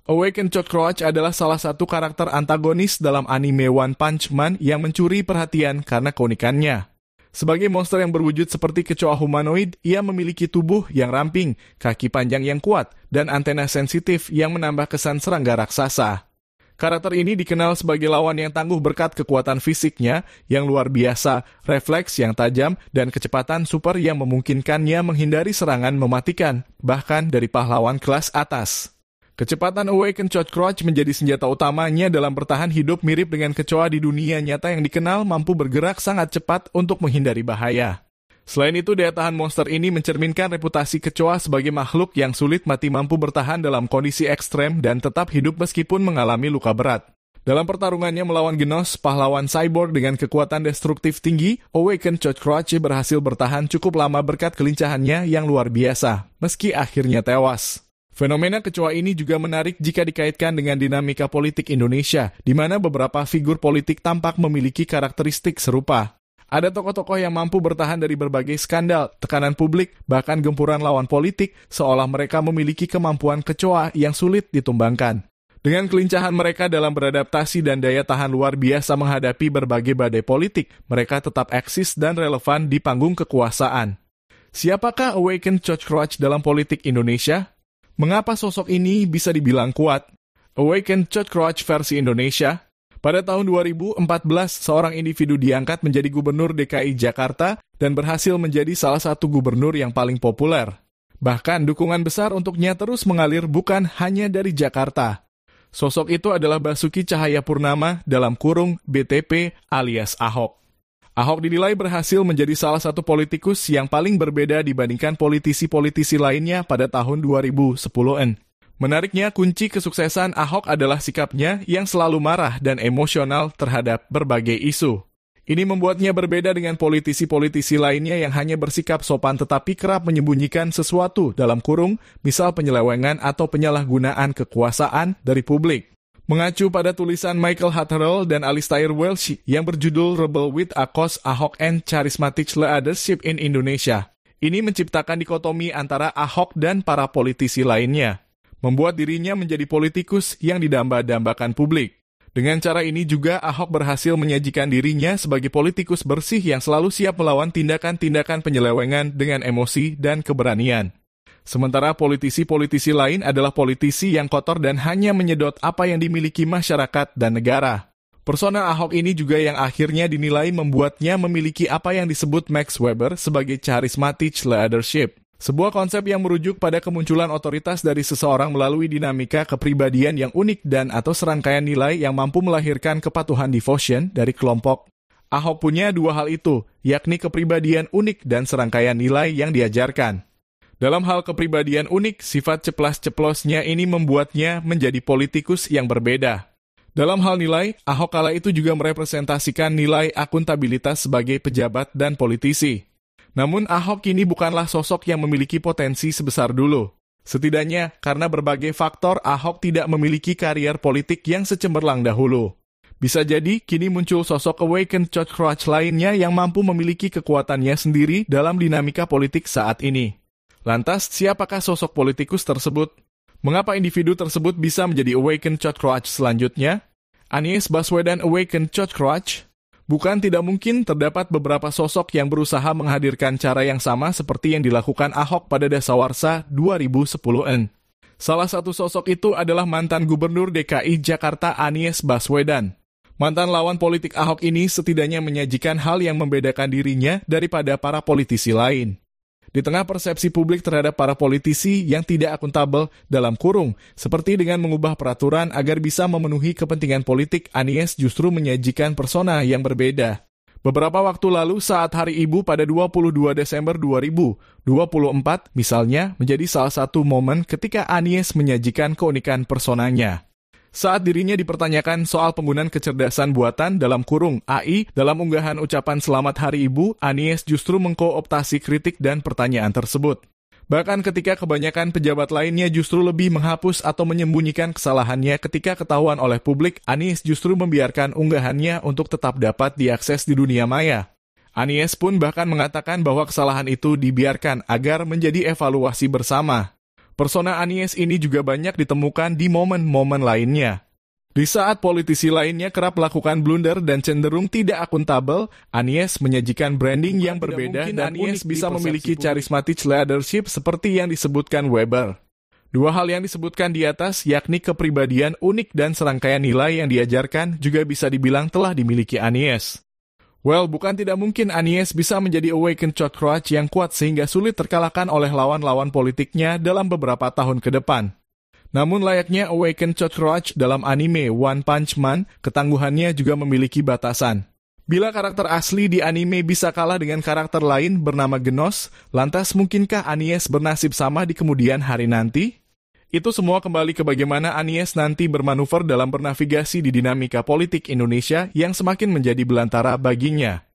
Awaken Chot Crouch adalah salah satu karakter antagonis dalam anime One Punch Man yang mencuri perhatian karena keunikannya. Sebagai monster yang berwujud seperti kecoa humanoid, ia memiliki tubuh yang ramping, kaki panjang yang kuat, dan antena sensitif yang menambah kesan serangga raksasa. Karakter ini dikenal sebagai lawan yang tangguh berkat kekuatan fisiknya yang luar biasa, refleks yang tajam, dan kecepatan super yang memungkinkannya menghindari serangan mematikan, bahkan dari pahlawan kelas atas. Kecepatan Awaken Chot Crouch menjadi senjata utamanya dalam bertahan hidup mirip dengan kecoa di dunia nyata yang dikenal mampu bergerak sangat cepat untuk menghindari bahaya. Selain itu, daya tahan monster ini mencerminkan reputasi kecoa sebagai makhluk yang sulit mati mampu bertahan dalam kondisi ekstrem dan tetap hidup meskipun mengalami luka berat. Dalam pertarungannya melawan Genos, pahlawan cyborg dengan kekuatan destruktif tinggi, Awaken Chot Crouch berhasil bertahan cukup lama berkat kelincahannya yang luar biasa, meski akhirnya tewas. Fenomena kecoa ini juga menarik jika dikaitkan dengan dinamika politik Indonesia, di mana beberapa figur politik tampak memiliki karakteristik serupa. Ada tokoh-tokoh yang mampu bertahan dari berbagai skandal, tekanan publik, bahkan gempuran lawan politik, seolah mereka memiliki kemampuan kecoa yang sulit ditumbangkan. Dengan kelincahan mereka dalam beradaptasi dan daya tahan luar biasa menghadapi berbagai badai politik, mereka tetap eksis dan relevan di panggung kekuasaan. Siapakah Awaken Chot Crouch dalam politik Indonesia? Mengapa sosok ini bisa dibilang kuat? Awaken Chot Crouch versi Indonesia. Pada tahun 2014, seorang individu diangkat menjadi gubernur DKI Jakarta dan berhasil menjadi salah satu gubernur yang paling populer. Bahkan dukungan besar untuknya terus mengalir bukan hanya dari Jakarta. Sosok itu adalah Basuki Cahayapurnama dalam kurung BTP alias Ahok. Ahok dinilai berhasil menjadi salah satu politikus yang paling berbeda dibandingkan politisi-politisi lainnya pada tahun 2010-an. Menariknya, kunci kesuksesan Ahok adalah sikapnya yang selalu marah dan emosional terhadap berbagai isu. Ini membuatnya berbeda dengan politisi-politisi lainnya yang hanya bersikap sopan tetapi kerap menyembunyikan sesuatu dalam kurung, misal penyelewengan atau penyalahgunaan kekuasaan dari publik. Mengacu pada tulisan Michael Hatterell dan Alistair Welsh yang berjudul Rebel with a Cause, Ahok and Charismatic Leadership in Indonesia. Ini menciptakan dikotomi antara Ahok dan para politisi lainnya, membuat dirinya menjadi politikus yang didamba-dambakan publik. Dengan cara ini juga Ahok berhasil menyajikan dirinya sebagai politikus bersih yang selalu siap melawan tindakan-tindakan penyelewengan dengan emosi dan keberanian. Sementara politisi-politisi lain adalah politisi yang kotor dan hanya menyedot apa yang dimiliki masyarakat dan negara. Persona Ahok ini juga yang akhirnya dinilai membuatnya memiliki apa yang disebut Max Weber sebagai charismatic leadership. Sebuah konsep yang merujuk pada kemunculan otoritas dari seseorang melalui dinamika kepribadian yang unik dan atau serangkaian nilai yang mampu melahirkan kepatuhan devotion dari kelompok. Ahok punya dua hal itu, yakni kepribadian unik dan serangkaian nilai yang diajarkan. Dalam hal kepribadian unik, sifat ceplas-ceplosnya ini membuatnya menjadi politikus yang berbeda. Dalam hal nilai, Ahok kala itu juga merepresentasikan nilai akuntabilitas sebagai pejabat dan politisi. Namun Ahok kini bukanlah sosok yang memiliki potensi sebesar dulu. Setidaknya, karena berbagai faktor, Ahok tidak memiliki karier politik yang secemerlang dahulu. Bisa jadi, kini muncul sosok Awaken Chot Crouch lainnya yang mampu memiliki kekuatannya sendiri dalam dinamika politik saat ini. Lantas, siapakah sosok politikus tersebut? Mengapa individu tersebut bisa menjadi Awaken Chot Crouch selanjutnya? Anies Baswedan Awaken Chot Crouch? Bukan tidak mungkin terdapat beberapa sosok yang berusaha menghadirkan cara yang sama seperti yang dilakukan Ahok pada dasawarsa 2010-an. Salah satu sosok itu adalah mantan Gubernur DKI Jakarta Anies Baswedan. Mantan lawan politik Ahok ini setidaknya menyajikan hal yang membedakan dirinya daripada para politisi lain. Di tengah persepsi publik terhadap para politisi yang tidak akuntabel dalam kurung, seperti dengan mengubah peraturan agar bisa memenuhi kepentingan politik, Anies justru menyajikan persona yang berbeda. Beberapa waktu lalu saat Hari Ibu pada 22 Desember 2024, misalnya, menjadi salah satu momen ketika Anies menyajikan keunikan personanya. Saat dirinya dipertanyakan soal penggunaan kecerdasan buatan dalam kurung AI dalam unggahan ucapan Selamat Hari Ibu, Anies justru mengkooptasi kritik dan pertanyaan tersebut. Bahkan ketika kebanyakan pejabat lainnya justru lebih menghapus atau menyembunyikan kesalahannya ketika ketahuan oleh publik, Anies justru membiarkan unggahannya untuk tetap dapat diakses di dunia maya. Anies pun bahkan mengatakan bahwa kesalahan itu dibiarkan agar menjadi evaluasi bersama. Persona Anies ini juga banyak ditemukan di momen-momen lainnya. Di saat politisi lainnya kerap melakukan blunder dan cenderung tidak akuntabel, Anies menyajikan branding yang berbeda dan Anies bisa memiliki charismatic leadership seperti yang disebutkan Weber. Dua hal yang disebutkan di atas, yakni kepribadian unik dan serangkaian nilai yang diajarkan, juga bisa dibilang telah dimiliki Anies. Well, bukan tidak mungkin Anies bisa menjadi awakened cockroach yang kuat sehingga sulit terkalahkan oleh lawan-lawan politiknya dalam beberapa tahun ke depan. Namun layaknya awakened cockroach dalam anime One Punch Man, ketangguhannya juga memiliki batasan. Bila karakter asli di anime bisa kalah dengan karakter lain bernama Genos, lantas mungkinkah Anies bernasib sama di kemudian hari nanti? Itu semua kembali ke bagaimana Anies nanti bermanuver dalam bernavigasi di dinamika politik Indonesia yang semakin menjadi belantara baginya.